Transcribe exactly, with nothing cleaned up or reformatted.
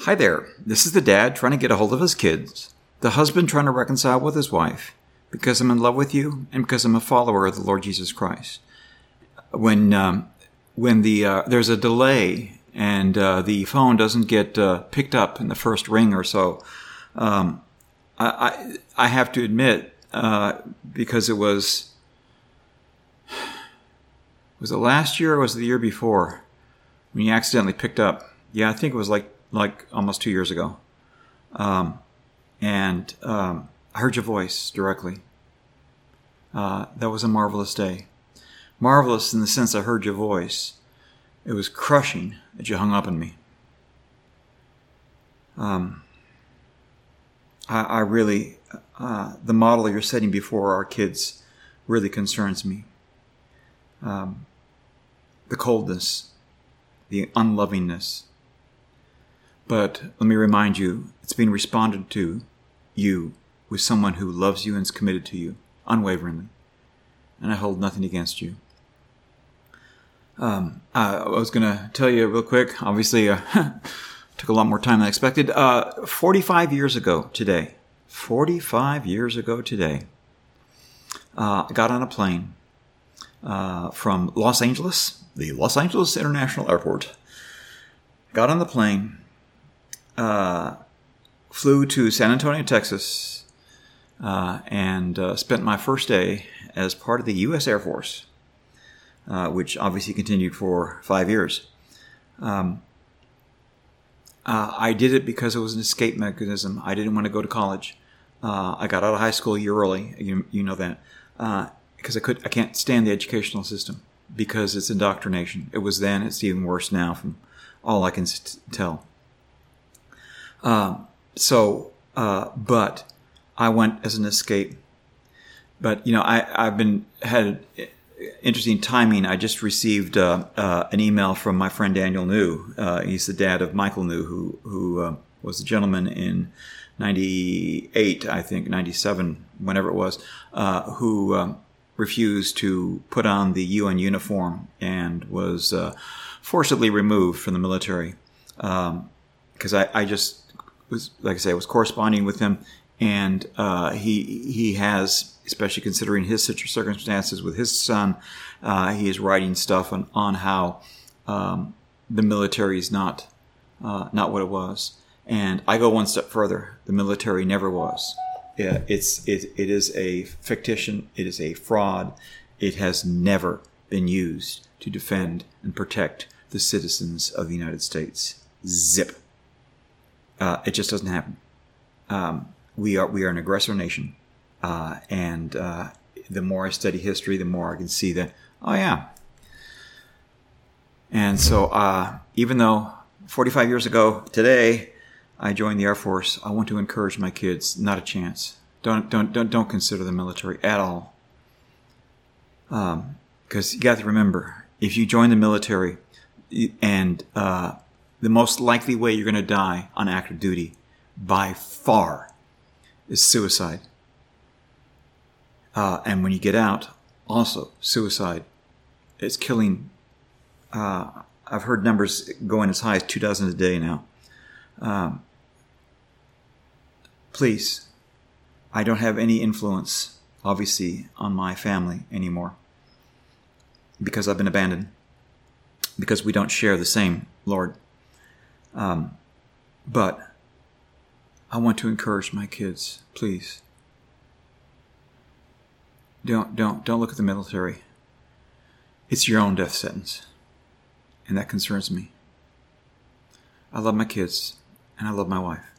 Hi there. This is the dad trying to get a hold of his kids, the husband trying to reconcile with his wife, because I'm in love with you and because I'm a follower of the Lord Jesus Christ. When um, when the uh, there's a delay and uh, the phone doesn't get uh, picked up in the first ring or so, um, I, I I have to admit uh, because it was was it last year or was it the year before when you accidentally picked up? Yeah, I think it was like. like almost two years ago. Um, and um, I heard your voice directly. Uh, that was a marvelous day. Marvelous in the sense I heard your voice. It was crushing that you hung up on me. Um, I, I really, uh, the model you're setting before our kids really concerns me. Um, the coldness, the unlovingness. But let me remind you, it's being responded to you with someone who loves you and is committed to you unwaveringly. And I hold nothing against you. Um, I, I was going to tell you real quick, obviously uh, took a lot more time than I expected. Uh, forty-five years ago today, forty-five years ago today, uh, I got on a plane uh, from Los Angeles, the Los Angeles International Airport. Got on the plane. Uh, flew to San Antonio, Texas, uh, and uh, spent my first day as part of the U S Air Force, uh, which obviously continued for five years. Um, uh, I did it because it was an escape mechanism. I didn't want to go to college. Uh, I got out of high school a year early. You, you know that uh, because I could. I can't stand the educational system because it's indoctrination. It was then. It's even worse now, from all I can st- tell. Um, so, uh, but I went as an escape. But, you know, I, I've been, had interesting timing. I just received, uh, uh, an email from my friend Daniel New. Uh, he's the dad of Michael New, who, who, uh, was a gentleman in ninety-eight, I think, ninety-seven, whenever it was, uh, who, um, refused to put on the U N uniform and was, uh, forcibly removed from the military. Um, cause I, I just, was, like I say, I was corresponding with him, and uh, he he has, especially considering his circumstances with his son, uh, he is writing stuff on on how um, the military is not uh, not what it was. And I go one step further: the military never was. Yeah, it's it it is a fictition. It is a fraud. It has never been used to defend and protect the citizens of the United States. Zip. Uh, it just doesn't happen. Um, we are we are an aggressor nation, uh, and uh, the more I study history, the more I can see that. Oh yeah. And so, uh, even though forty-five years ago today I joined the Air Force, I want to encourage my kids. Not a chance. Don't don't don't don't consider the military at all. Um, because you got to remember, if you join the military, and uh, the most likely way you're going to die on active duty, by far, is suicide. Uh, and when you get out, also suicide. It's killing. Uh, I've heard numbers going as high as two dozen a day now. Um, please, I don't have any influence, obviously, on my family anymore because I've been abandoned. Because we don't share the same Lord. Um, but I want to encourage my kids, please. Don't, don't, don't look at the military. It's your own death sentence. And that concerns me. I love my kids and I love my wife.